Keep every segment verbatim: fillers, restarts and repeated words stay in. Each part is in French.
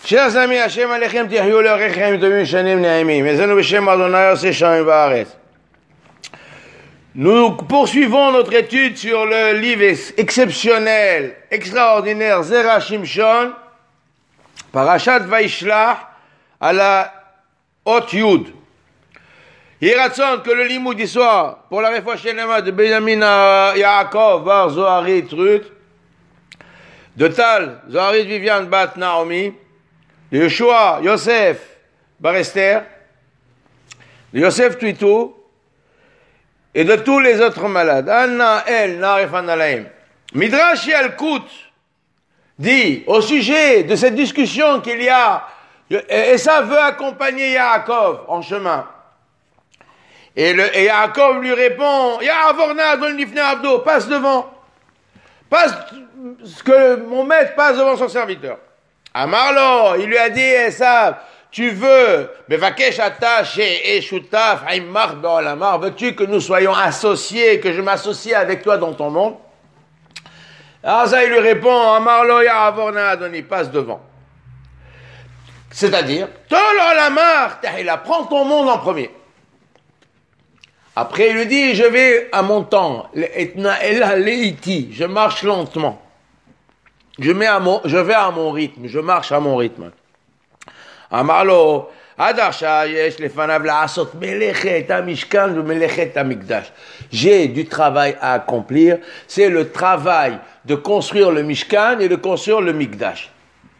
chers amis, Hashem Alechem Tihyou L'Orechem Tovim Shanim Naimim, Ezenu B'Shem Adonai Oseh Shamayim Va'aretz. Nous poursuivons notre étude sur le livre exceptionnel, extraordinaire, Zera Shimshon, Parashat Vaishlach, à la Hot Yud. Yiratzon que le limoud soit pour la réfoua shenema de Benjamin Yaakov Bar Zoharit Ruth, de Tal Zoharit Viviane Bat Naomi, de Yeshua Yosef Bar Esther, de Yosef Tuitou, et de tous les autres malades. Anna El Narefan Alaim. Midrash Yalkut dit au sujet de cette discussion qu'il y a, et ça veut accompagner Yaakov en chemin. Et, le, et Yaakov lui répond, Ya Avorna Adon Lifne Abdo, passe devant. Passe, ce que mon maître passe devant son serviteur. Amarlo, il lui a dit, Esav, tu veux, Bevakesh Atash et Shutaf, Aimar Beolamar, veux-tu que nous soyons associés, que je m'associe avec toi dans ton monde? Alors ça, il lui répond, Amarlo, Ya Avorna Adon, il passe devant. C'est-à-dire, Tol Olamar, Tahila, prends ton monde en premier. Après, il lui dit, je vais à mon temps, je marche lentement. Je, mets à mon, je vais à mon rythme, je marche à mon rythme. Amarlo, j'ai du travail à accomplir, c'est le travail de construire le Mishkan et de construire le Mikdash.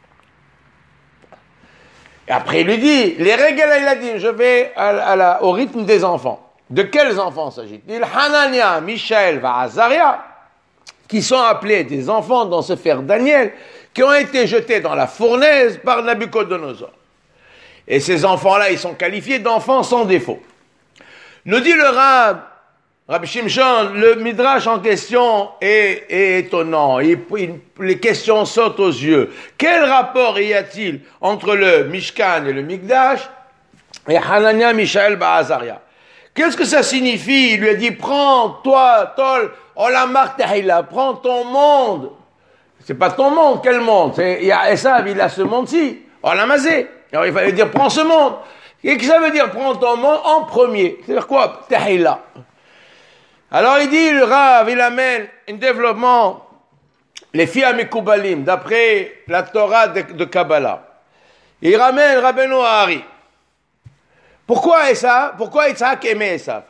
Et après, il lui dit, les règles, il a dit, je vais à, à la, au rythme des enfants. De quels enfants s'agit-il? Hanania, Michaël, Azaria, qui sont appelés des enfants dans ce Sefer Daniel, qui ont été jetés dans la fournaise par Nabucodonosor. Et ces enfants-là, ils sont qualifiés d'enfants sans défaut. Nous dit le Rab, Rabbi Shimshon, le Midrash en question est, est étonnant. Il, il, les questions sautent aux yeux. Quel rapport y a-t-il entre le Mishkan et le Mikdash et Hanania, Michaël, Azaria? Qu'est-ce que ça signifie? Il lui a dit, prends, toi, Tol, Olamar Tahila, prends ton monde. C'est pas ton monde, quel monde? Il y a Esav, il a ce monde-ci, Olamazé. Alors il fallait dire, prends ce monde. Et que ça veut dire, prends ton monde en premier? C'est-à-dire quoi? Tahila. Alors il dit, le Rav, il amène un développement, les filles à Mekoubalim, d'après la Torah de, de Kabbalah. Il ramène Rabbeinu Hari. Pourquoi Esav? Pourquoi Yitzhak aimait Esav?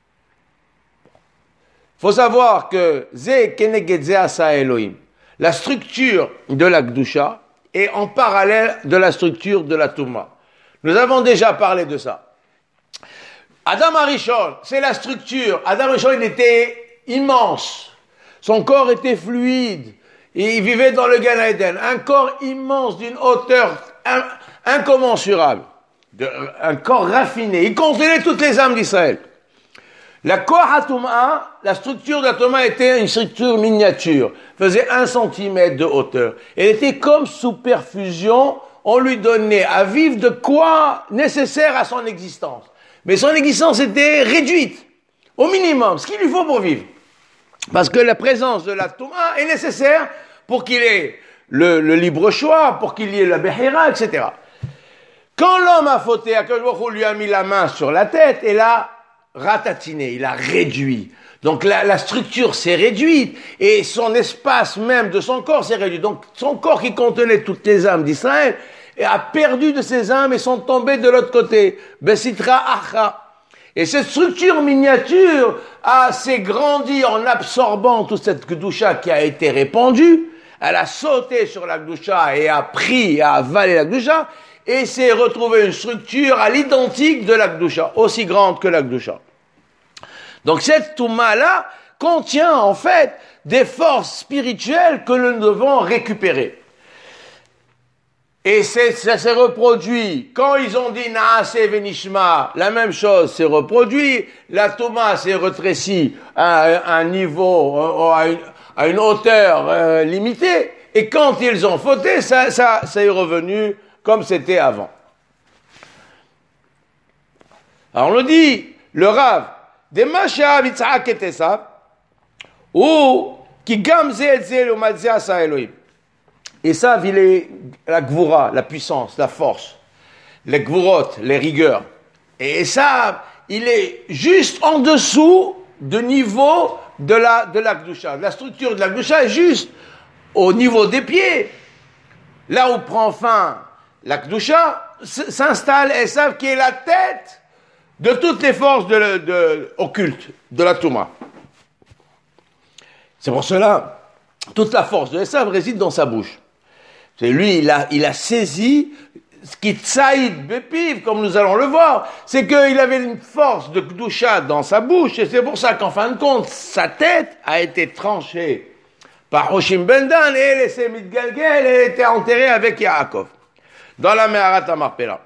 Il faut savoir que Ze Keneged Ze Asa Elohim, la structure de la Gdusha est en parallèle de la structure de la Touma. Nous avons déjà parlé de ça. Adam Arishon, c'est la structure. Adam Arishon, il était immense. Son corps était fluide. Et il vivait dans le Gan Eden. Un corps immense d'une hauteur incommensurable. De, un corps raffiné. Il contenait toutes les âmes d'Israël. La Kohatuma, la structure de la Touma était une structure miniature, faisait un centimètre de hauteur. Elle était comme sous perfusion, on lui donnait à vivre de quoi nécessaire à son existence. Mais son existence était réduite, au minimum, ce qu'il lui faut pour vivre. Parce que la présence de la Touma est nécessaire pour qu'il ait le, le libre choix, pour qu'il y ait la Behira, et cetera. Quand l'homme a fauté, Akadosh Baruch Hu lui a mis la main sur la tête et l'a ratatiné, il a réduit. Donc la, la structure s'est réduite et son espace même de son corps s'est réduit. Donc son corps qui contenait toutes les âmes d'Israël a perdu de ses âmes et sont tombées de l'autre côté. Besitra Acha. Et cette structure miniature a s'est grandie en absorbant toute cette Gdusha qui a été répandue. Elle a sauté sur la Gdusha et a pris, a avalé la Gdusha. Et s'est retrouvé une structure à l'identique de la Gdusha, aussi grande que la Gdusha. Donc cette Touma-là contient en fait des forces spirituelles que nous devons récupérer. Et c'est, ça s'est reproduit. Quand ils ont dit Naase Venishma, la même chose s'est reproduit. La Touma s'est retrécie à un niveau, à une, à une hauteur euh, limitée. Et quand ils ont fauté, ça, ça, ça est revenu comme c'était avant. Alors on le dit, le Rav, Demashav Yitzhak et Esav, ou qui gamze et zel ou matzia sa Elohim. Esav, il est la gvura, la puissance, la force, les gvurot, les rigueurs. Et Esav, il est juste en dessous du niveau de la, de la Kedusha. La structure de la Kedusha est juste au niveau des pieds. Là où prend fin la Kedusha, s'installe Esav qui est la tête de toutes les forces de, de, occultes de la Touma. C'est pour cela, toute la force de Esav réside dans sa bouche. C'est lui, il a, il a saisi ce qui tsaïd bepiv, comme nous allons le voir, c'est qu'il avait une force de Kedusha dans sa bouche, et c'est pour ça qu'en fin de compte, sa tête a été tranchée par Hoshim ben Dan, et elle s'est mitgalgel, et elle était enterrée avec Yaakov, dans la Meharat HaMarpela.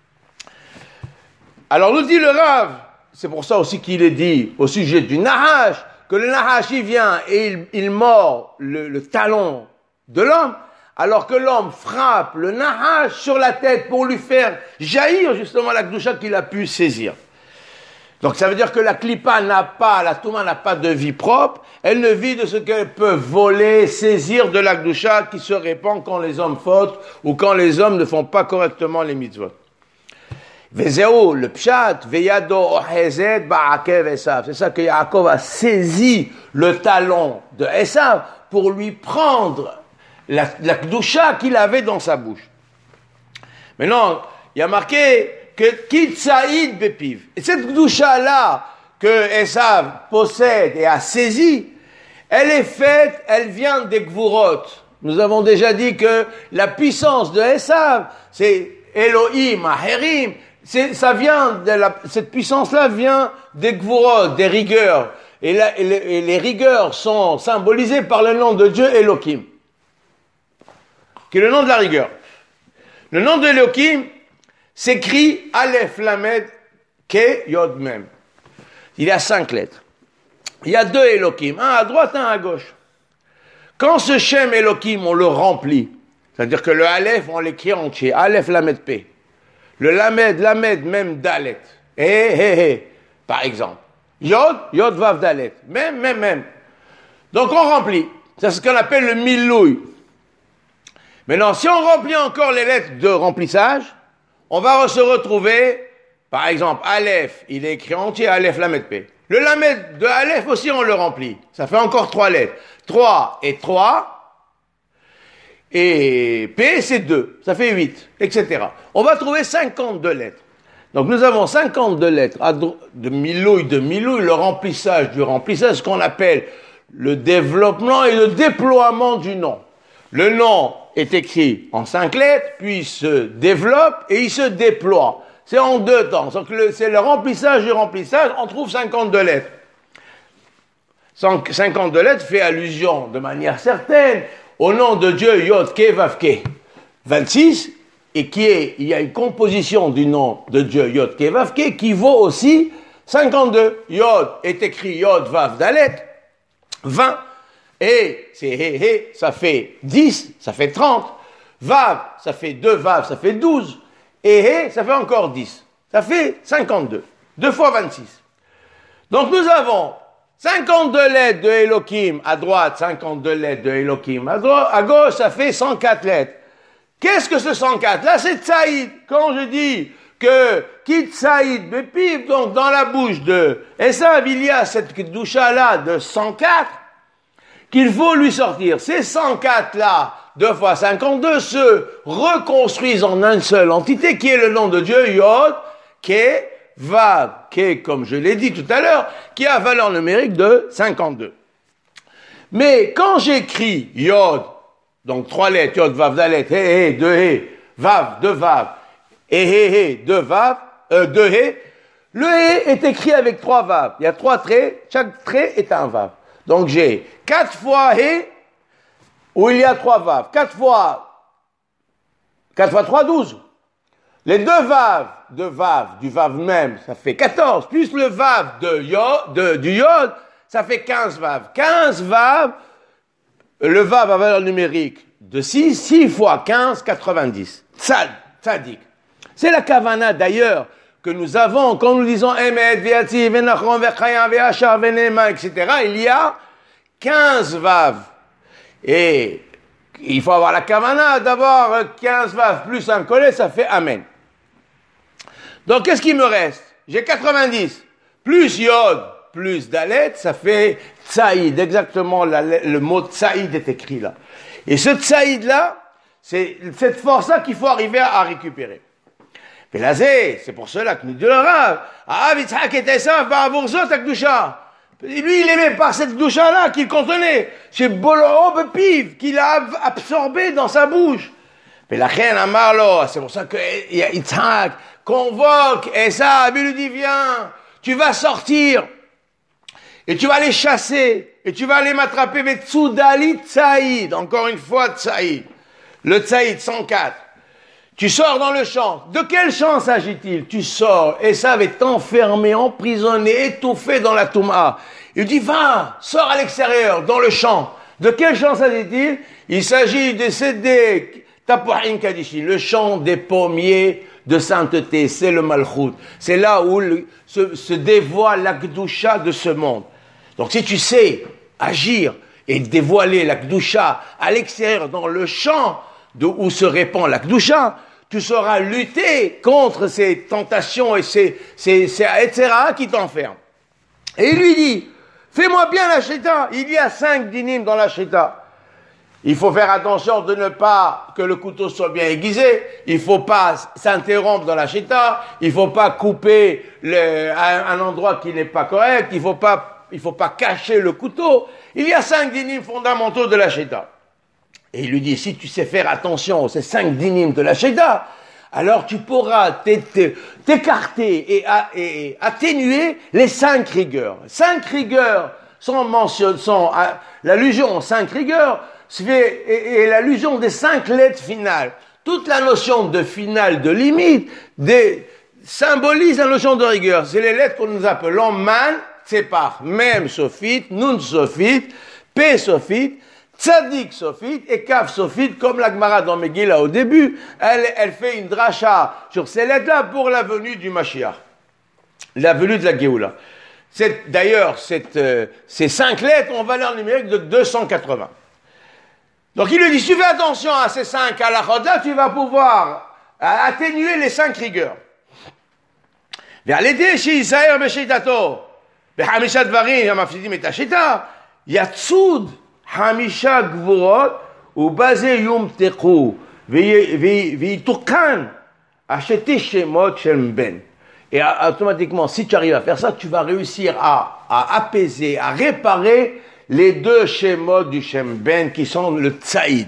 Alors nous dit le Rav, c'est pour ça aussi qu'il est dit au sujet du Nahash, que le Nahash il vient et il, il mord le, le talon de l'homme, alors que l'homme frappe le Nahash sur la tête pour lui faire jaillir justement la Kedusha qu'il a pu saisir. Donc ça veut dire que la Klippa n'a pas, la Touma n'a pas de vie propre, elle ne vit de ce qu'elle peut voler, saisir de la Kedusha qui se répand quand les hommes fautent ou quand les hommes ne font pas correctement les mitzvot. Vezeu, le pshat, veyado ohezet ba'akev Esav. C'est ça que Yaakov a saisi le talon de Esav pour lui prendre la, la Kedusha qu'il avait dans sa bouche. Maintenant, il y a marqué que Kitsaïd bepiv. Et cette Kedusha-là que Esav possède et a saisie, elle est faite, elle vient des Gvurot. Nous avons déjà dit que la puissance de Esav, c'est Elohim, Aherim. C'est, ça vient de la, cette puissance-là vient des Gvurot, des rigueurs. Et, la, et, les, et les rigueurs sont symbolisées par le nom de Dieu Elohim, qui est le nom de la rigueur. Le nom de Elohim s'écrit Aleph Lamed Ke Yod Mem. Il y a cinq lettres. Il y a deux Elohim, un à droite, un à gauche. Quand ce Shem Elohim, on le remplit, c'est-à-dire que le Aleph, on l'écrit entier, Aleph Lamed P. Le Lamed, Lamed, même Dalet. Eh, eh, eh, par exemple. Yod, Yod, Vav, Dalet. Même, même, même. Donc on remplit. C'est ce qu'on appelle le Milouï. Maintenant, si on remplit encore les lettres de remplissage, on va se retrouver, par exemple, Aleph, il est écrit entier, Aleph, Lamed, P. Le Lamed de Aleph aussi, on le remplit. Ça fait encore trois lettres. trois et trois. Et P, c'est deux. Ça fait huit, et cetera. On va trouver cinquante-deux lettres. Donc, nous avons cinquante-deux lettres de Milouï, de Milouï, le remplissage du remplissage, ce qu'on appelle le développement et le déploiement du nom. Le nom est écrit en cinq lettres, puis il se développe et il se déploie. C'est en deux temps. Donc, le, c'est le remplissage du remplissage, on trouve cinquante-deux lettres. cinquante-deux lettres fait allusion de manière certaine au nom de Dieu, Yod, Ke, Vav, Ke. vingt-six, et qui est, il y a une composition du nom de Dieu, Yod, Ke, Vav, Ke, qui vaut aussi cinquante-deux. Yod est écrit Yod, Vav, Dalet, vingt. Et, c'est He, He, ça fait dix, ça fait trente. Vav, ça fait deux Vav, ça fait douze. Et He, ça fait encore dix. Ça fait cinquante-deux. deux fois vingt-six. Donc nous avons cinquante-deux lettres de Elohim à droite, cinquante-deux lettres de Elohim à droite, à gauche, ça fait cent quatre lettres. Qu'est-ce que ce cent quatre? Là, c'est Tsaïd. Quand je dis que Kit Tsaïd Bepiv, donc dans la bouche de Esav, il y a cette Kedusha-là de cent quatre, qu'il faut lui sortir. Ces cent quatre-là, deux fois cinquante-deux, se reconstruisent en une seule entité, qui est le nom de Dieu, Yod, Ke, Vav, Ke, comme je l'ai dit tout à l'heure, qui a valeur numérique de cinquante-deux. Mais quand j'écris Yod, donc trois lettres, Yod, Vav, Dalet, He, He, deux He, Vav, deux Vav, et He, He, deux Vav, euh, deux He, le He est écrit avec trois Vav. Il y a trois traits, chaque trait est un Vav. Donc j'ai quatre fois He, où il y a trois Vav. Quatre fois, quatre fois trois, douze. Les deux Vav de Vav, du Vav même, ça fait quatorze, plus le Vav de Yod, de, du Yod, ça fait quinze Vav. quinze Vav, le Vav à valeur numérique de six, six fois quinze, quatre-vingt-dix. Tzad, tzadik. C'est la kavana d'ailleurs que nous avons quand nous disons Emet, Ve'atzi, Ve'nachon, Ve'chayam, Ve'achar, Ve'neema, et cetera. Il y a quinze Vav. Et il faut avoir la kavana, d'abord quinze vav plus un collet, ça fait amen. Donc qu'est-ce qui me reste? J'ai quatre-vingt-dix, plus yod, plus dalet, ça fait tsaïd, exactement la, le mot tsaïd est écrit là. Et ce tsaïd là, c'est cette force-là qu'il faut arriver à, à récupérer. Mais là, c'est pour cela que nous disons le Rav, ah, Yitzhak et Esav, Ba'avorzot Akdusha. Lui, il aimait pas cette doucha-là qu'il contenait. C'est Bolo Piv qu'il a absorbé dans sa bouche. Mais la reine Amarlo, c'est pour ça que Yitzhak convoque Esav, il lui dit, viens, tu vas sortir, et tu vas les chasser, et tu vas les m'attraper avec Tsoudali Tsaïd, encore une fois Tsaïd. Le Tsaïd cent quatre. Tu sors dans le champ. De quel champ s'agit-il? Tu sors. Esav est enfermé, emprisonné, étouffé dans la Touma. Il dit, va, sors à l'extérieur, dans le champ. De quel champ s'agit-il? Il s'agit de Sédé Tapuhin Kadishin, le champ des pommiers de sainteté. C'est le Malchut. C'est là où le, se, se dévoile la Kedusha de ce monde. Donc si tu sais agir et dévoiler la Kedusha à l'extérieur, dans le champ de où se répand la Kedusha, tu sauras lutter contre ces tentations et ces, ces, ces et cetera qui t'enferment. Et il lui dit, fais-moi bien la Shrita. Il y a cinq dinim dans la Shrita. Il faut faire attention de ne pas que le couteau soit bien aiguisé. Il faut pas s'interrompre dans la Shrita. Il faut pas couper le, un, un endroit qui n'est pas correct. Il faut pas, il faut pas cacher le couteau. Il y a cinq dinim fondamentaux de la Shrita. Et il lui dit, si tu sais faire attention aux ces cinq dinim de la Sheda, alors tu pourras t'écarter et, et atténuer les cinq rigueurs. Cinq rigueurs sont mentionnées, sont l'allusion aux cinq rigueurs et, et l'allusion des cinq lettres finales. Toute la notion de finale, de limite, des, symbolise la notion de rigueur. C'est les lettres que nous appelons man, tsepar, mem sophite, nun sophite, p sophite, Tzadik Sophite et Kaf Sophite, comme la Gemara dans Megillah au début, elle, elle fait une dracha sur ces lettres-là pour la venue du Mashiach, la venue de la Géoula. C'est, d'ailleurs, cette, euh, ces cinq lettres ont valeur numérique de deux cent quatre-vingts. Donc il lui dit, si tu fais attention à ces cinq halachot-là, tu vas pouvoir atténuer les cinq rigueurs. Vers l'été, chez Isaïr Beshitato, Behamishat Varim, Yamafsidim et Tachita, Yatsoud, Hamisha Gvorot, ou basé Yom Tekou, Vitukan, acheter chez Mot Ben. Et automatiquement, si tu arrives à faire ça, tu vas réussir à, à apaiser, à réparer les deux Shemot du Shem Ben qui sont le Tsaïd.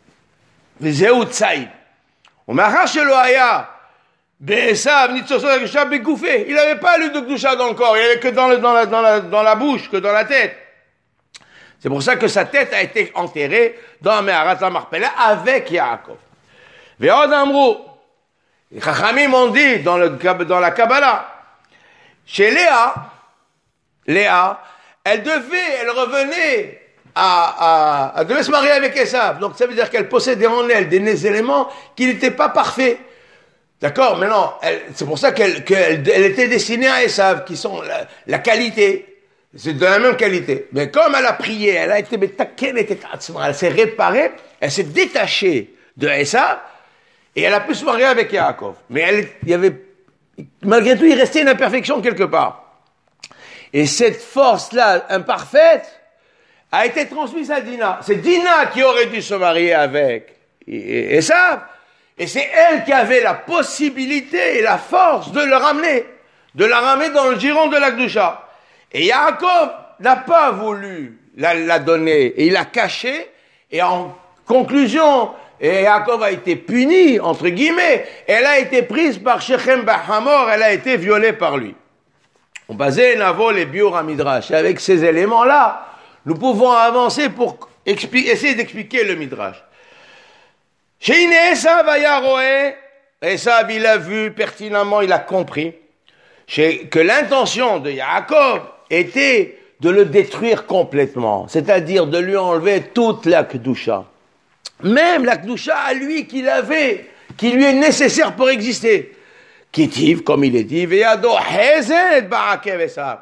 Vezeu Tsaïd. On m'a arraché le Haya. Be'esav, Nitzoso, Gdusha, Begoufé. Il n'avait pas lu de Gdusha dans le corps, il n'avait que dans, le, dans, la, dans, la, dans la bouche, que dans la tête. C'est pour ça que sa tête a été enterrée dans Meharat la Marpella avec Yaakov. Ve'od Amrou. Les Chachamim ont dit dans, le, dans la Kabbalah, chez Léa, Léa, elle devait, elle revenait à, à, elle devait se marier avec Esav. Donc ça veut dire qu'elle possédait en elle des éléments qui n'étaient pas parfaits. D'accord? Maintenant, c'est pour ça qu'elle, qu'elle elle était destinée à Esav, qui sont la, la qualité. C'est de la même qualité. Mais comme elle a prié, elle a été, elle s'est réparée, elle s'est détachée de Esav, et elle a pu se marier avec Yaakov. Mais elle, il y avait, malgré tout, il restait une imperfection quelque part. Et cette force-là, imparfaite, a été transmise à Dina. C'est Dina qui aurait dû se marier avec Esav, et c'est elle qui avait la possibilité et la force de le ramener, de la ramener dans le giron de la Gdusha. Et Yaakov n'a pas voulu la, la donner, et il l'a cachée, et en conclusion, et Yaakov a été puni, entre guillemets, elle a été prise par Shechem Bahamor, elle a été violée par lui. On basait Navo les Biur Midrash, et avec ces éléments-là, nous pouvons avancer pour expli- essayer d'expliquer le Midrash. Chez Esav Ayaroé, Esav il a vu pertinemment, il a compris, que l'intention de Yaakov était de le détruire complètement, c'est-à-dire de lui enlever toute la Kedusha. Même la Kedusha à lui qu'il avait, qui lui est nécessaire pour exister. Kitiv, comme il est dit, Veyado Hezed Barakev Esav.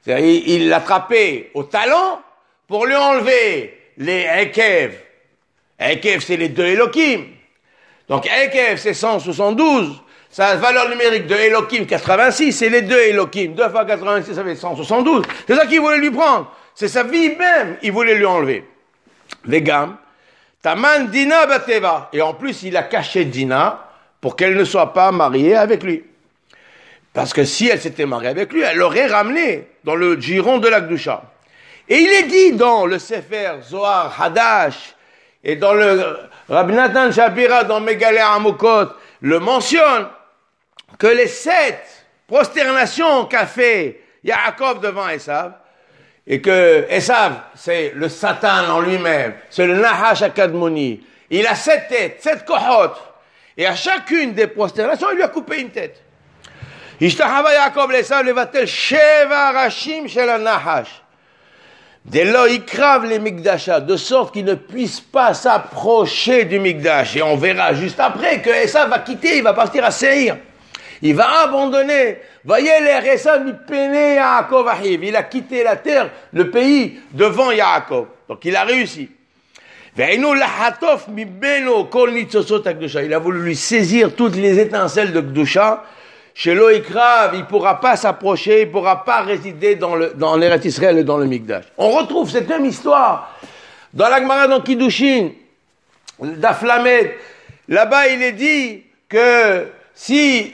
Il l'attrapait au talon pour lui enlever les Ekev Ekev, c'est les deux Elohim. Donc Ekev, c'est cent soixante-douze. Sa valeur numérique de Elohim, quatre-vingt-six, c'est les deux Elohim. deux fois quatre-vingt-six, ça fait cent soixante-douze. C'est ça qu'il voulait lui prendre. C'est sa vie même, il voulait lui enlever. Vegam, Taman Dina Bateva. Et en plus, il a caché Dina pour qu'elle ne soit pas mariée avec lui. Parce que si elle s'était mariée avec lui, elle l'aurait ramené dans le giron de la Gdusha. Et il est dit dans le Sefer Zohar Hadash et dans le Rabbi Nathan Shapira dans Megaleh Amokot le mentionne que les sept prosternations qu'a fait Yaakov devant Esav, et que Esav, c'est le Satan en lui-même, c'est le Nahash Akadmoni, il a sept têtes, sept kohot, et à chacune des prosternations, il lui a coupé une tête. Ishtahava Yaakov l'Esav levatel sheva rashim shel Nahash. Dès lors, il crave les Mikdasha, de sorte qu'il ne puisse pas s'approcher du Mikdash. Et on verra juste après que Esav va quitter, il va partir à Seir. Il va abandonner. Voyez les Esav mi pene Yaakov ahiv. Il a quitté la terre, le pays, devant Yaakov. Donc il a réussi. Ve'enu lahatof mi beno kol nitzosot hakdusha. Il a voulu lui saisir toutes les étincelles de Kdusha. Chez l'Oikrav, il ne pourra pas s'approcher, il ne pourra pas résider dans, le, dans l'Eretz Israël et dans le Mikdash. On retrouve cette même histoire dans la Gemara dans Kiddushin, d'Aflamed. Là-bas, il est dit que si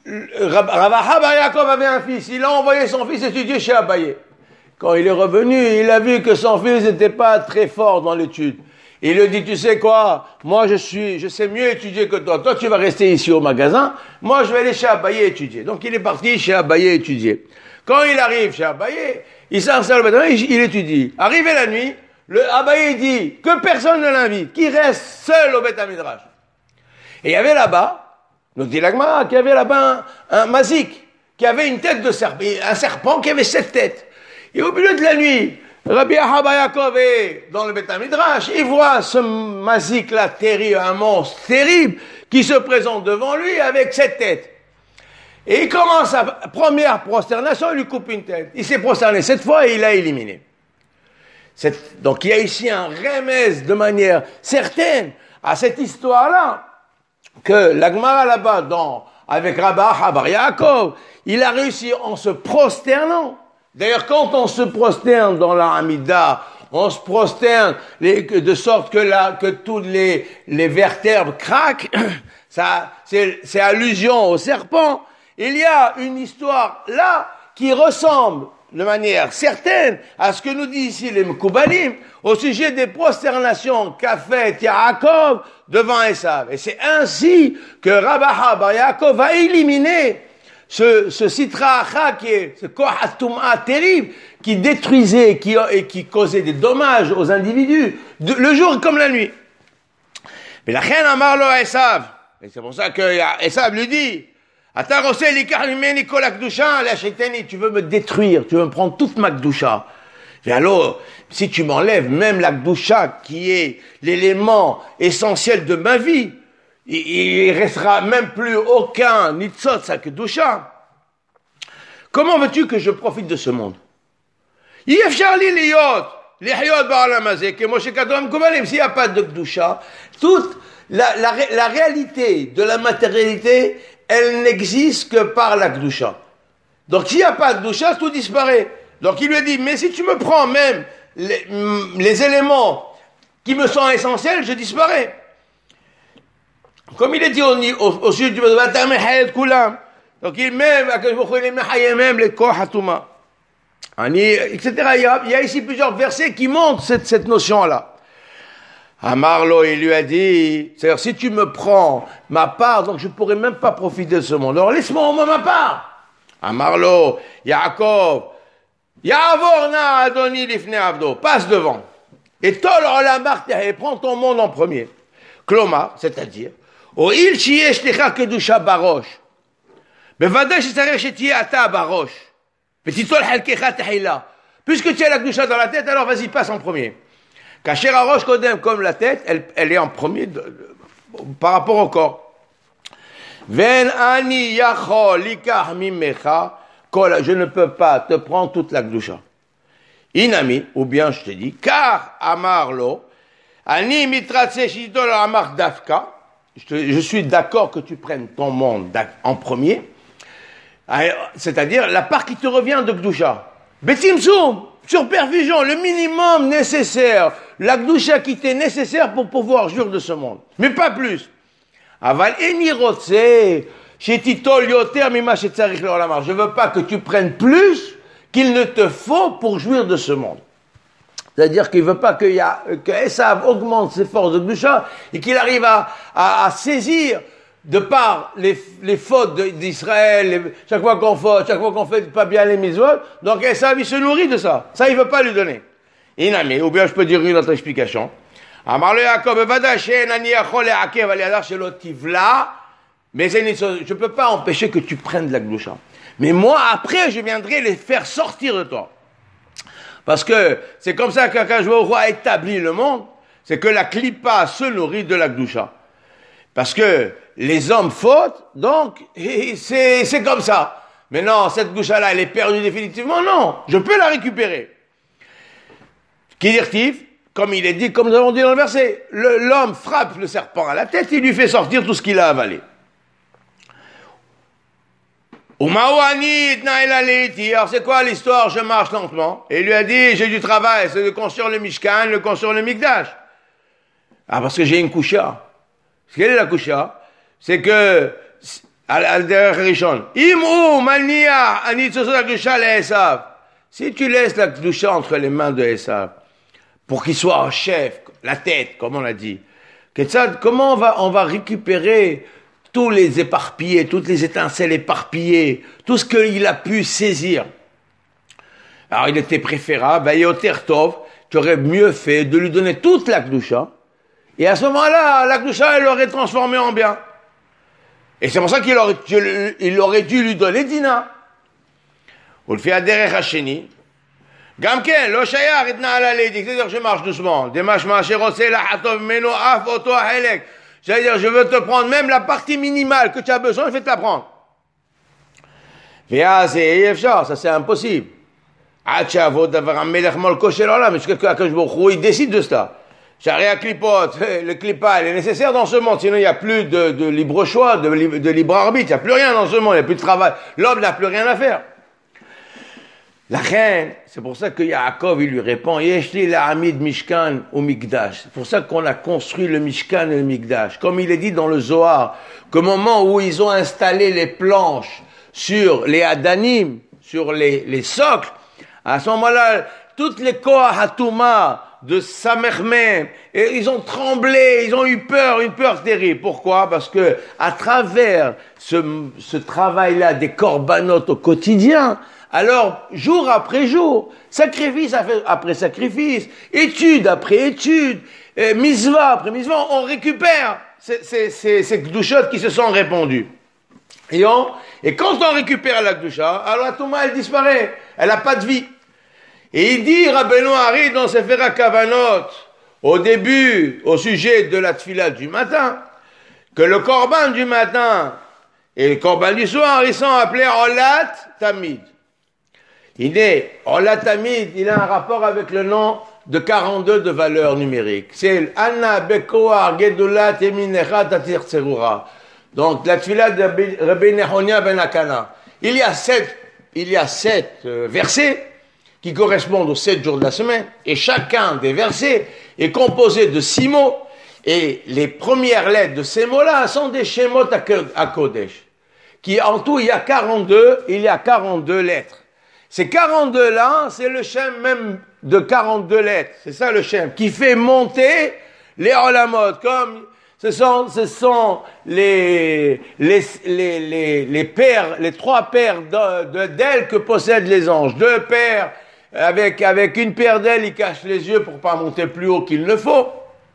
Ravaha Bar Yaakov avait un fils, il a envoyé son fils étudier chez Abaye. Quand il est revenu, il a vu que son fils n'était pas très fort dans l'étude. Il lui dit, tu sais quoi, moi je suis, je sais mieux étudier que toi. Toi, tu vas rester ici au magasin. Moi, je vais aller chez Abaye étudier. Donc, il est parti chez Abaye étudier. Quand il arrive chez Abaye, il s'installe au bâtiment, il étudie. Arrivé la nuit, le Abaye dit que personne ne l'invite, qu'il reste seul au Beth Midrash. Et il y avait là-bas, nous dit l'Agmara, qu'il y avait là-bas un, un mazik, qui avait une tête de serpent, un serpent qui avait sept têtes. Et au milieu de la nuit, Rabbi Bar Yaakov est dans le Beth Midrash, il voit ce mazik-là terrible, un monstre terrible, qui se présente devant lui avec sept têtes. Et il commence sa première prosternation, il lui coupe une tête. Il s'est prosterné sept fois et il l'a éliminé. Cette, donc il y a ici un remède de manière certaine à cette histoire-là, que l'Agmara là-bas, dans, avec Rabbi Bar Yaakov, il a réussi en se prosternant. D'ailleurs, quand on se prosterne dans la Hamida, on se prosterne les, de sorte que, la, que toutes les, les vertèbres craquent. Ça, c'est, c'est allusion au serpent. Il y a une histoire là qui ressemble de manière certaine à ce que nous dit ici les Mekoubalim au sujet des prosternations qu'a fait Yaakov devant Esav. Et c'est ainsi que Rabbi Bar Yaakov va éliminer ce, ce Sitra Acha qui est ce Kohatuma terrible qui détruisait qui, et qui causait des dommages aux individus de, le jour comme la nuit. Mais la reine Amarlo à Esav, et c'est pour ça que Esav lui dit, tu veux me détruire, tu veux me prendre toute ma Kdusha. Et alors, si tu m'enlèves même la Kdusha qui est l'élément essentiel de ma vie, il ne restera même plus aucun nitzot sa Kdusha. Comment veux-tu que je profite de ce monde? S'il n'y a pas de Kdusha, toute la, la, la réalité de la matérialité, elle n'existe que par la Kdusha. Donc s'il n'y a pas de Kdusha, tout disparaît. Donc il lui a dit, mais si tu me prends même les, les éléments qui me sont essentiels, je disparais. Comme il est dit au, au, au sujet du Koulam. Donc il même, même les Kohatuma. et cetera. Il y, a, il y a ici plusieurs versets qui montrent cette, cette notion-là. Amarlo, il lui a dit, c'est-à-dire, si tu me prends ma part, donc je ne pourrai même pas profiter de ce monde. Alors, laisse-moi au moins ma part. Amarlo, Yaakov, Yavorna Adoni Lifne Avdo, passe devant. Et tol olamar et prends ton monde en premier. Kloma, c'est-à-dire, O il chiesh lecha kedusha barosh. Bevadai shetzarech shetie ata barosh. Petitol halkecha tehila. Puisque tu as la kedusha dans la tête, alors vas-y, passe en premier. Kacher Arosh Kodem, comme la tête, elle, elle est en premier de, de, par rapport au corps. Ven ani yachol likach mimecha, je ne peux pas te prendre toute la Kdusha. Inami, ou bien je te dis, car Amarlo, Ani mitratse shitol amar dafka. Je suis d'accord que tu prennes ton monde en premier. C'est-à-dire la part qui te revient de Gdusha. Betimsum, sur perfusion, le minimum nécessaire. La Gdusha qui t'est nécessaire pour pouvoir jouir de ce monde. Mais pas plus. Aval eni rotse, shetitol yoter mima shetzarich leolamar. Je veux pas que tu prennes plus qu'il ne te faut pour jouir de ce monde. C'est-à-dire qu'il ne veut pas qu'il y a, que Esav augmente ses forces de Gdusha et qu'il arrive à, à, à saisir, de par les, les fautes d'Israël, les, chaque fois qu'on faute, chaque fois qu'on fait pas bien les mitzvot, donc Esav il se nourrit de ça. Ça il ne veut pas lui donner. Inami, ou bien je peux dire une autre explication. Amar le Yaakov, Vadaché, Nani Yachol Eakev Aliadar Shelo Tivla, mais je ne peux pas empêcher que tu prennes de la Gdusha. Mais moi, après, je viendrai les faire sortir de toi. Parce que c'est comme ça qu'Akadosh Baruch Hu a établi le monde, c'est que la Klippa se nourrit de la Gdusha. Parce que les hommes fautent, donc c'est, c'est comme ça. Mais non, cette Gdusha-là, elle est perdue définitivement. Non, je peux la récupérer. Kidirtif, comme il est dit, comme nous avons dit dans le verset, le, l'homme frappe le serpent à la tête, il lui fait sortir tout ce qu'il a avalé. Alors c'est quoi l'histoire? Je marche lentement. Et il lui a dit, j'ai du travail, c'est de construire le Mishkan, de construire le Mikdash. Ah, parce que j'ai une kusha. Quelle est la kusha? C'est que, al derech rishon, imou mania ani tzosot la kusha le Esav. Si tu laisses la kusha entre les mains de Esav, pour qu'il soit un chef, la tête, comme on l'a dit, comment on va, on va récupérer tous les éparpillés, toutes les étincelles éparpillées, tout ce qu'il a pu saisir. Alors il était préférable, Yoter Tov, tu aurais mieux fait de lui donner toute la Gdusha, et à ce moment-là, la Gdusha, elle l'aurait transformée en bien. Et c'est pour ça qu'il aurait, il aurait dû lui donner Dina. Ou le fait à Derech Hasheni, Gamken, lo shayach itna ala leidik, c'est-à-dire je marche doucement, demash ma'asher rotse la hatov meno af oto helek. C'est-à-dire, je veux te prendre même la partie minimale que tu as besoin, je vais te la prendre. Ça, c'est impossible. Jusqu'à que il décide de cela. Sharia clipote, le clipa, il est nécessaire dans ce monde, sinon il n'y a plus de, de libre choix, de, de libre arbitre, il n'y a plus rien dans ce monde, il n'y a plus de travail. L'homme n'a plus rien à faire. La reine, c'est pour ça que Yaakov, il lui répond, Yeshli la Hamid Mishkan ou Mikdash. C'est pour ça qu'on a construit le Mishkan et le Mikdash. Comme il est dit dans le Zohar, qu'au moment où ils ont installé les planches sur les Adanim, sur les, les socles, à ce moment-là, toutes les Kohatuma de Samermen, et ils ont tremblé, ils ont eu peur, une peur terrible. Pourquoi? Parce que, à travers ce, ce travail-là des corbanotes au quotidien, alors, jour après jour, sacrifice après sacrifice, étude après étude, euh, misva après misva, on récupère ces, ces, ces, ces gdushot qui se sont répandues. Et, on, et quand on récupère la gdusha, alors la touma, elle disparaît, elle n'a pas de vie. Et il dit, Rabbeinu Hari, dans Sefer HaKavanot, au début, au sujet de la tfila du matin, que le korban du matin et le korban du soir, ils sont appelés Olat Tamid. Il est, Olat Tamid, il a un rapport avec le nom de quarante-deux de valeur numérique. C'est Anna Bekoar Gedulat Eminecha Tatir Tserura. Donc, la tfila de Rabbi Nehonia ben Akana. Il y a sept, il y a sept euh, versets qui correspondent aux sept jours de la semaine, et chacun des versets est composé de six mots, et les premières lettres de ces mots-là sont des Shemot HaKodesh. Qui, en tout, il y a quarante-deux, il y a quarante-deux lettres. Ces quarante-deux-là, c'est le Shem même de quarante-deux lettres. C'est ça le Shem, qui fait monter les Olamot, comme ce sont, ce sont les, les, les, les, les paires, les trois paires de, de, d'ailes que possèdent les anges. Deux paires, avec, avec une paire d'ailes, ils cachent les yeux pour pas monter plus haut qu'il ne faut.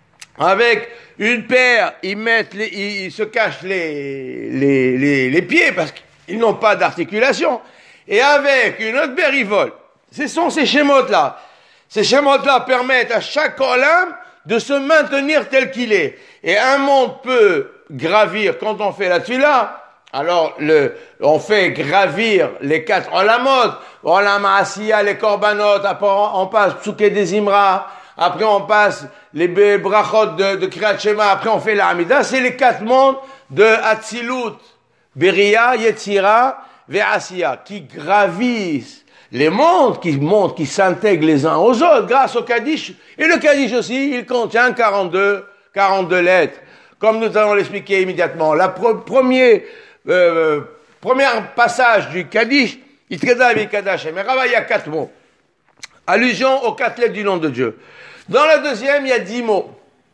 Avec une paire, ils mettent les, ils, ils se cachent les, les, les, les pieds parce qu'ils n'ont pas d'articulation. Et avec une autre paire, ils volent. Ce sont ces schémotes-là. Ces schémotes-là permettent à chaque olam de se maintenir tel qu'il est. Et un monde peut gravir, quand on fait la tfila, alors le, on fait gravir les quatre olamot, olam asiya, les korbanot, après on passe psuké des imra, après on passe les brachot de, de Kriyat Shema, après on fait la Hamida. C'est les quatre mondes de Atzilut, Beria, Yetzira, Ve'asiya, qui gravissent les mondes, qui montent, qui s'intègrent les uns aux autres grâce au Kaddish. Et le Kaddish aussi, il contient quarante-deux, quarante-deux lettres. Comme nous allons l'expliquer immédiatement. La pro- premier, euh, premier passage du Kaddish, Itkeda Vikadash Emerava, il y a quatre mots. Allusion aux quatre lettres du nom de Dieu. Dans la deuxième, il y a dix mots.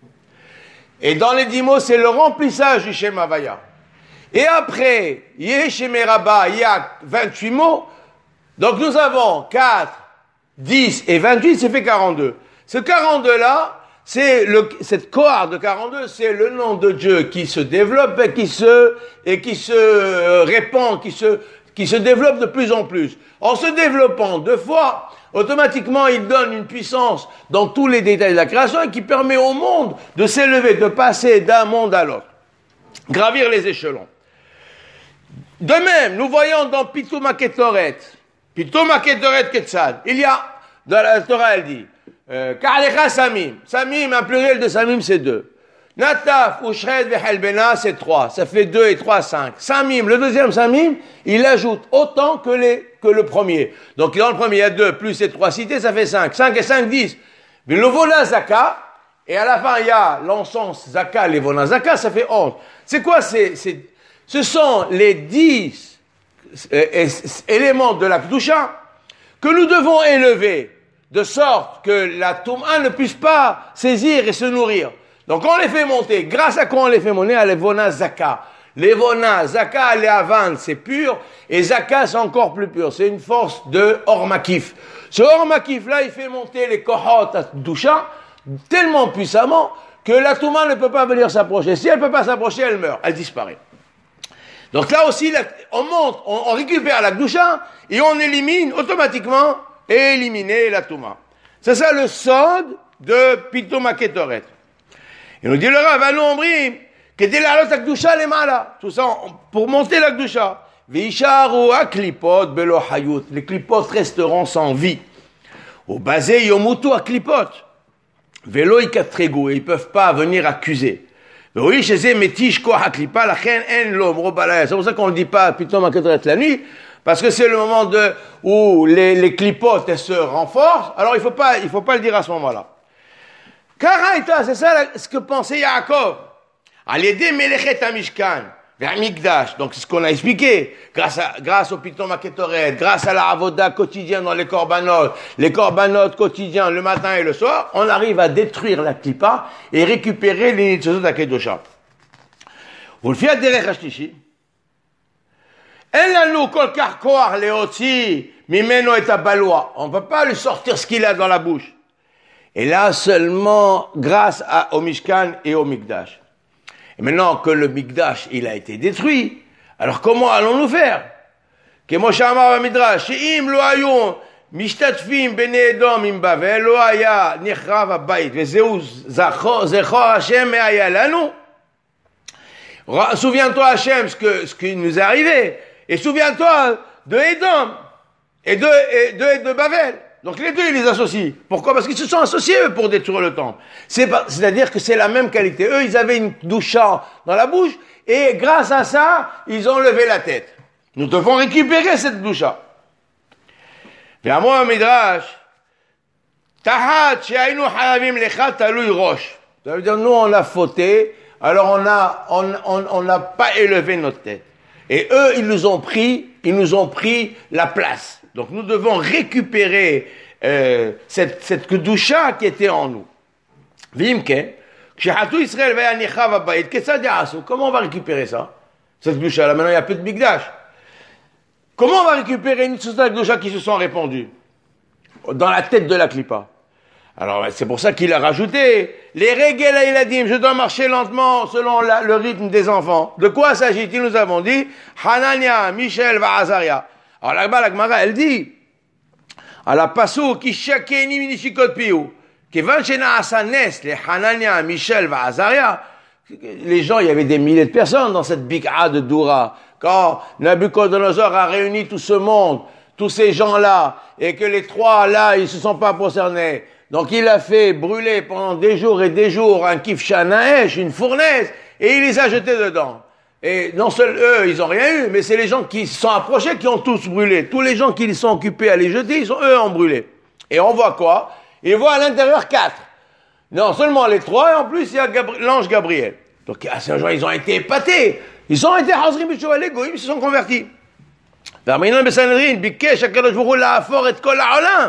Et dans les dix mots, c'est le remplissage du Shem Havaya. Et après, Yeshemeraba, il y a vingt-huit mots. Donc nous avons quatre, dix et vingt-huit, ça fait quarante-deux. Ce quarante-deux-là, c'est le, cette cohorte de quarante-deux, c'est le nom de Dieu qui se développe et qui se, et qui se répand, qui se, qui se développe de plus en plus. En se développant deux fois, automatiquement, il donne une puissance dans tous les détails de la création et qui permet au monde de s'élever, de passer d'un monde à l'autre. Gravir les échelons. De même, nous voyons dans Pitoum HaKetoret, Pitoum HaKetoret Ketzad, il y a, dans la Torah, elle dit, Ka'alecha Samim. Samim, un pluriel de Samim, c'est deux. Nataf, Ushred, Vehelbena, c'est trois. Ça fait deux et trois, cinq. Samim, le deuxième Samim, il ajoute autant que, les, que le premier. Donc, dans le premier, il y a deux, plus ces trois cités, ça fait cinq. cinq et cinq, dix. Mais le Vona Zaka, et à la fin, il y a l'encens Zaka, les Vona Zaka, ça fait onze. C'est quoi c'est, c'est, ce sont les dix euh, éléments de la Kedusha que nous devons élever de sorte que la Touma ne puisse pas saisir et se nourrir. Donc on les fait monter. Grâce à quoi on les fait monter? À l'Evona Zaka. L'Evona Zaka, les Avan, c'est pur, et Zaka, c'est encore plus pur. C'est une force de Ormakif. Ce Ormakif-là, il fait monter les Kohot à Kedusha tellement puissamment que la Touma ne peut pas venir s'approcher. Si elle ne peut pas s'approcher, elle meurt, elle disparaît. Donc là aussi, on monte, on, on récupère la Kedusha et on élimine automatiquement et éliminer la Touma. C'est ça le sod de Pitoum HaKetoret. Il nous dit le Rav, Anu Omrim, que dès la Kedusha les mala. Tout ça, pour monter la Kedusha. Veisharu haklipot belo hayut. Les klipot resteront sans vie. Au basé yomutu haklipot. Velo ikatregu. Ils ne peuvent pas venir accuser. Oui, chez eux, metish ko haklipa, la chen en l'homme, robalaya. C'est pour ça qu'on ne dit pas Pitoum HaKetoret la nuit. Parce que c'est le moment de, où les, les clipotes elles se renforcent, alors il faut pas, il faut pas le dire à ce moment-là. Karaïta, c'est ça ce que pensait Yaakov. À l'aider Melechet Amishkan, vers Mikdash. Donc c'est ce qu'on a expliqué. Grâce à, grâce au Pitoum HaKetoret, grâce à la avoda quotidienne dans les korbanot, les korbanot quotidiens le matin et le soir, on arrive à détruire la klipa et récupérer les nitzozot HaKedosha. Vous le faites derech hashlishi. On ne peut pas lui sortir ce qu'il a dans la bouche. Et là seulement grâce à, au Mishkan et au Mikdash. Et maintenant que le Mikdash il a été détruit, alors comment allons-nous faire? Comme Moshe Amar Midrash, שאם לא היו משתתפים בני אדום עם בבל, לא היה נחרב הבית, וזהו זכור השם היה לנו. Souviens-toi Hachem ce que ce qui nous est arrivé. Et souviens-toi de Édom et de, et de, et de Babel. Donc les deux, ils les associent. Pourquoi? Parce qu'ils se sont associés, eux, pour détruire le temple. C'est pas, c'est-à-dire que c'est la même qualité. Eux, ils avaient une doucha dans la bouche, et grâce à ça, ils ont levé la tête. Nous devons récupérer cette doucha. Ça veut dire, nous, on a fauté, alors on a, on, on, on n'a pas élevé notre tête. Et eux, ils nous ont pris, ils nous ont pris la place. Donc nous devons récupérer euh, cette, cette kedusha qui était en nous. Vimke, comment on va récupérer ça? Cette kedusha là, maintenant il n'y a plus de Mikdash. Comment on va récupérer une sorte de kedusha qui se sont répandues dans la tête de la klipa? Alors c'est pour ça qu'il a rajouté les régel et iladim, je dois marcher lentement selon la, le rythme des enfants. De quoi s'agit-il? Nous avons dit Hanania, Michel, Azaria. Alors là-bas la Gemara elle dit à la passo qui shakeni minishikot piou kevan shena asanes les Hanania, Michel, Azaria. Les gens, il y avait des milliers de personnes dans cette bik'a de Doura. Quand Nabucodonosor a réuni tout ce monde, tous ces gens-là, et que les trois là, ils se sont pas concernés. Donc il a fait brûler pendant des jours et des jours un kifshan naesh, une fournaise, et il les a jetés dedans. Et non seuls eux, ils ont rien eu, mais c'est les gens qui se sont approchés qui ont tous brûlé. Tous les gens qui sont occupés à les jeter, ils ont, eux ont brûlé. Et on voit quoi? Ils voient à l'intérieur quatre. Non seulement les trois, et en plus il y a Gabri- l'ange Gabriel. Donc à ces gens, ils ont été épatés. Ils ont été hazrim b'tshuva l'ego, ils se sont convertis. והמעניין בסנהדרין ביקש הקדוש ברוך הוא להפוך את כל העולם.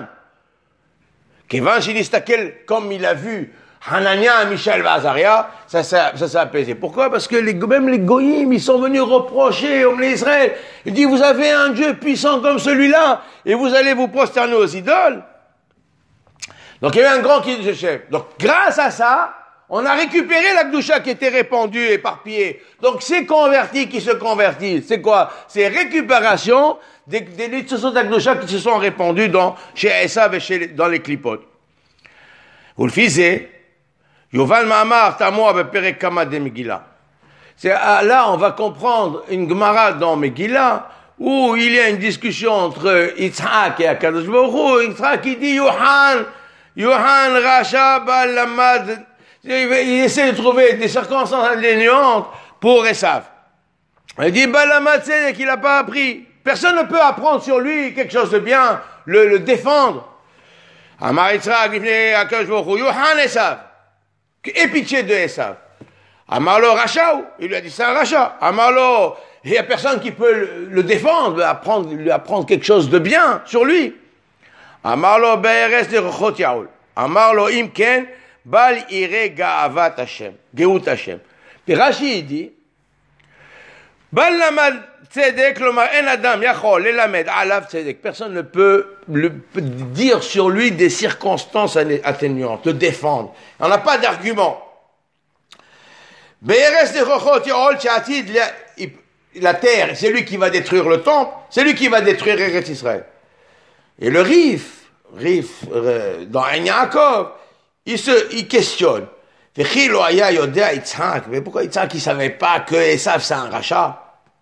כיוון שנסתכל comme il a vu Hanania, Michel, Azaria, ça, ça, ça s'est apaisé. Pourquoi? Parce que les, même les goïms, ils sont venus reprocher au Israël. Ils disent, vous avez un Dieu puissant comme celui-là, et vous allez vous prosterner aux idoles. Donc il y a eu un grand qui de chef. Donc grâce à ça, on a récupéré la Kedusha qui était répandue, éparpillée. Donc c'est convertis qui se convertissent. C'est quoi? C'est récupération des, des Nitzotzot de la Kedusha qui se sont répandus dans, chez Esav et chez, dans les clipotes. Vous le fisiez. Yoval Ma'amar Tamoa beperek Kama de Megillah. C'est là on va comprendre une Gemara dans Megillah où il y a une discussion entre Yitzhak et Akadosh Baruch Hu. Yitzhak il dit Yohan, Yohan Racha Balamad. Il essaie de trouver des circonstances atténuantes pour Esav. Il dit Balamad c'est qu'il n'a pas appris. Personne ne peut apprendre sur lui quelque chose de bien, le, le défendre. Amar Yitzhak il dit Akadosh Baruch Hu Yohan Esav. Aie pitié de Esav. Amarlo Rachaou, il lui a dit c'est un Racha. Amarlo, il n'y a personne qui peut le, le défendre, apprendre, lui apprendre quelque chose de bien sur lui. Amarlo Be'eres de Rochot Yaoul. Amarlo Imken, Bal Ire Ga'avat Hashem, Geut Hashem. Puis Rashi il dit, Bal Lamad Tzedek, Lomar En Adam, Yachol, Lelamed, Alav Tzedek. Personne ne peut, le, peut dire sur lui des circonstances atténuantes, le défendre. On n'a pas d'argument. Be'eres de Rochot Yaoul, Tchatid, la terre, c'est lui qui va détruire le temple, c'est lui qui va détruire Eretz Israël. Et le Rif, Rif, euh, dans Un Yaakov, il se, il questionne. Mais pourquoi Yitzhak, il savait pas que Esav c'est un rachat?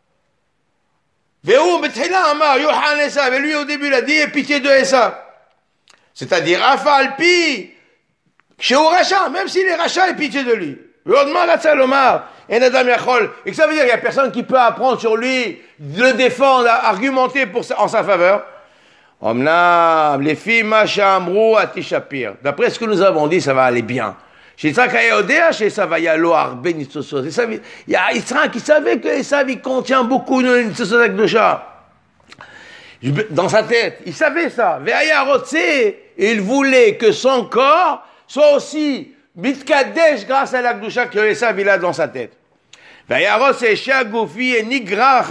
Et lui au début il a dit, aie pitié de Esav. C'est-à-dire, Afal Pi, chez Racha, même s'il est rachat, aie pitié de lui. Et que ça veut dire qu'il n'y a personne qui peut apprendre sur lui, le défendre, argumenter pour, en sa faveur. Les filles, d'après ce que nous avons dit, ça va aller bien. Chez Yitzhak Hayodea, chez Esav, il y a l'Oar Ben Nitzotzot. Il y a Yitzhak qui savait que Esav, il contient beaucoup de Nitzotzot Akdosha. Dans sa tête, il savait ça. Ve'aya Rotse, il voulait que son corps soit aussi Mitkadesh grâce à l'Akdosha que Esav, il a dans sa tête. Ve'aya Rotse, Shagoufi et Nigra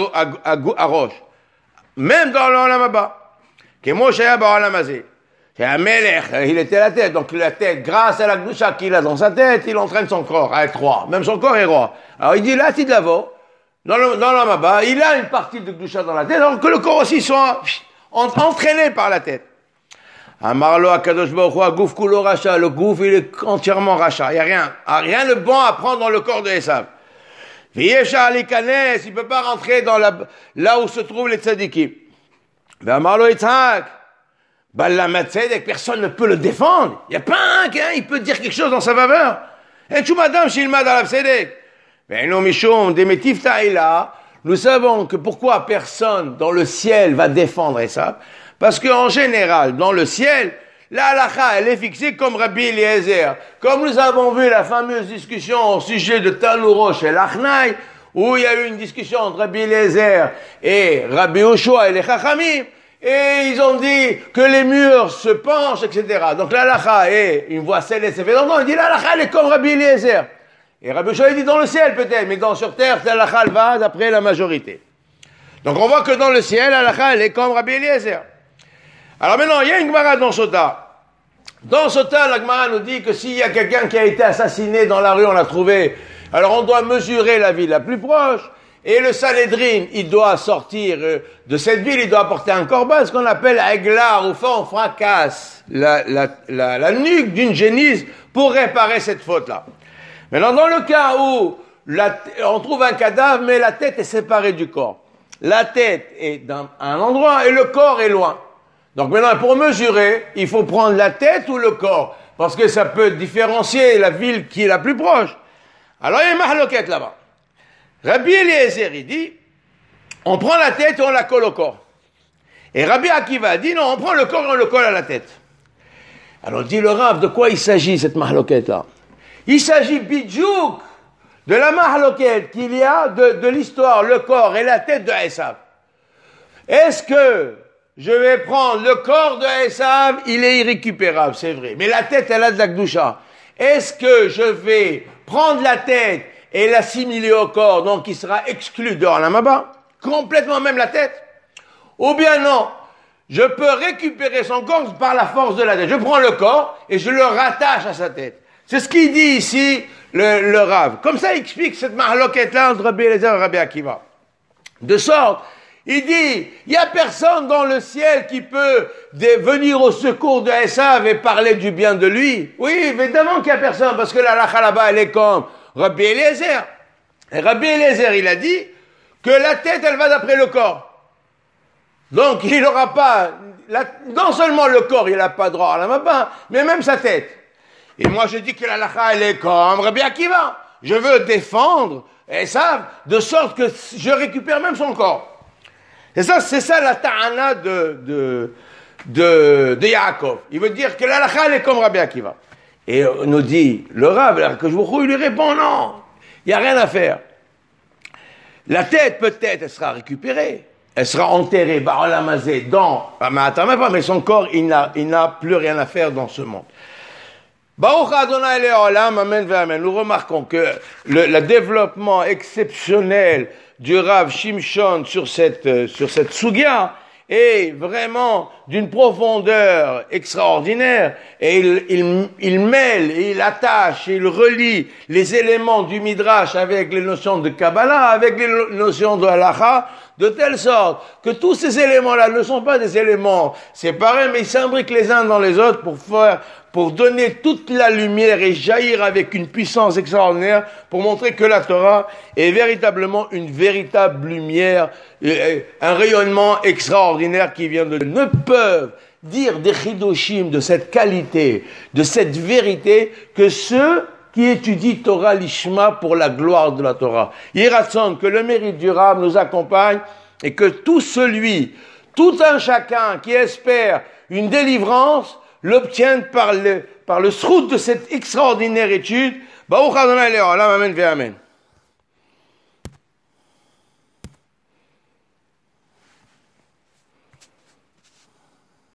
Arosh. Même dans l'Olam Haba. Kemo Shaya Ba'olam Hazeh. C'est un Melech, il était la tête, donc la tête, grâce à la Kedusha qu'il a dans sa tête, il entraîne son corps à être roi. Même son corps est roi. Alors il dit là, c'est de l'avo, dans le, dans l'Amaba, il a une partie de Kedusha dans la tête, alors que le corps aussi soit entraîné par la tête. Amarlo Akadosh Baruch Hu, Agouf Kulo Racha, le Gouf il est entièrement Racha. Il n'y a rien, rien de bon à prendre dans le corps de Esav. V'yesha alikanes, il ne peut pas rentrer dans la, là où se trouvent les tzadikim. Amarlo Yitzhak. Balamad Tzedek, personne ne peut le défendre. Il n'y a pas un qui il peut dire quelque chose dans sa faveur. Et Chumadam Shilmad Alav Tzedek. Mais nous, Mishum, Demetiv Ta'ila, nous savons que pourquoi personne dans le ciel va défendre Esav. Parce qu'en général, dans le ciel, la halakha, elle est fixée comme Rabbi Eliezer. Comme nous avons vu la fameuse discussion au sujet de Tanourosh et l'Achnai, où il y a eu une discussion entre Rabbi Eliezer et Rabbi Yoshua et les Chachamim. Et ils ont dit que les murs se penchent, et cetera. Donc l'halakha est une voix céleste, ça fait longtemps, il dit l'halakha elle est comme Rabbi Eliezer. Et Rabbi Yoshua il dit dans le ciel peut-être, mais dans sur terre, l'halakha elle va d'après la majorité. Donc on voit que dans le ciel, l'halakha elle est comme Rabbi Eliezer. Alors maintenant, il y a une Gemara dans Sota. Dans Sota, la Gemara nous dit que s'il y a quelqu'un qui a été assassiné dans la rue, on l'a trouvé, alors on doit mesurer la ville la plus proche. Et le Sanhédrin, il doit sortir de cette ville, il doit apporter un corban, ce qu'on appelle Eglar, au fond, on fracasse la, la, la, la nuque d'une génisse pour réparer cette faute-là. Maintenant, dans le cas où la, on trouve un cadavre, mais la tête est séparée du corps. La tête est dans un endroit et le corps est loin. Donc maintenant, pour mesurer, il faut prendre la tête ou le corps, parce que ça peut différencier la ville qui est la plus proche. Alors il y a une mahloket là-bas. Rabbi Eliezer, il dit, on prend la tête et on la colle au corps. Et Rabbi Akiva dit, non, on prend le corps et on le colle à la tête. Alors dit le Rav, de quoi il s'agit cette mahloket là? Il s'agit bidjouk de la mahloket qu'il y a de, de l'histoire, le corps et la tête de Esav. Est-ce que je vais prendre le corps de Esav, il est irrécupérable, c'est vrai. Mais la tête, elle a de la Gdusha. Est-ce que je vais prendre la tête et l'assimiler au corps, donc il sera exclu de Olam, complètement même la tête? Ou bien non, je peux récupérer son corps par la force de la tête. Je prends le corps et je le rattache à sa tête. C'est ce qu'il dit ici, le, le Rav. Comme ça, il explique cette mahloket-là entre Rabbi Eliezer et Rabbi Akiva. De sorte, il dit, il n'y a personne dans le ciel qui peut venir au secours de Esav et parler du bien de lui. Oui, évidemment qu'il n'y a personne, parce que la halakha là-bas, elle est comme Rabbi Eliezer. Et Rabbi Eliezer, il a dit que la tête, elle va d'après le corps. Donc, il n'aura pas, la, non seulement le corps, il n'a pas droit à la mappa, mais même sa tête. Et moi, je dis que la halakha, elle est comme Rabbi Akiva. Je veux défendre Esav, de sorte que je récupère même son corps. Et ça, c'est ça la ta'ana de, de, de, de Yaakov. Il veut dire que la halakha, elle est comme Rabbi Akiva. Et on nous dit, le Rav, que je vous il lui répond, non, il n'y a rien à faire. La tête, peut-être, elle sera récupérée. Elle sera enterrée, barolamazée, dans, mais attends même pas, mais son corps, il n'a, il n'a plus rien à faire dans ce monde. Baruch Adonai Le'olam, amen ve'amen. Nous remarquons que le, le développement exceptionnel du Rav Shimshon sur cette, sur cette sugya est vraiment d'une profondeur extraordinaire, et il, il, il mêle, et il attache, et il relie les éléments du Midrash avec les notions de Kabbalah, avec les notions de Halakha, de telle sorte que tous ces éléments-là ne sont pas des éléments séparés, mais ils s'imbriquent les uns dans les autres pour faire, pour donner toute la lumière et jaillir avec une puissance extraordinaire pour montrer que la Torah est véritablement une véritable lumière, un rayonnement extraordinaire qui vient de... Ne peuvent dire des chidoshim de cette qualité, de cette vérité, que ceux qui étudient Torah Lishma pour la gloire de la Torah. Yiratson, que le mérite du Rav nous accompagne et que tout celui, tout un chacun qui espère une délivrance, l'obtiennent par le, par le srout de cette extraordinaire étude. Baruch Adonai Le'olam, amen ve'amen.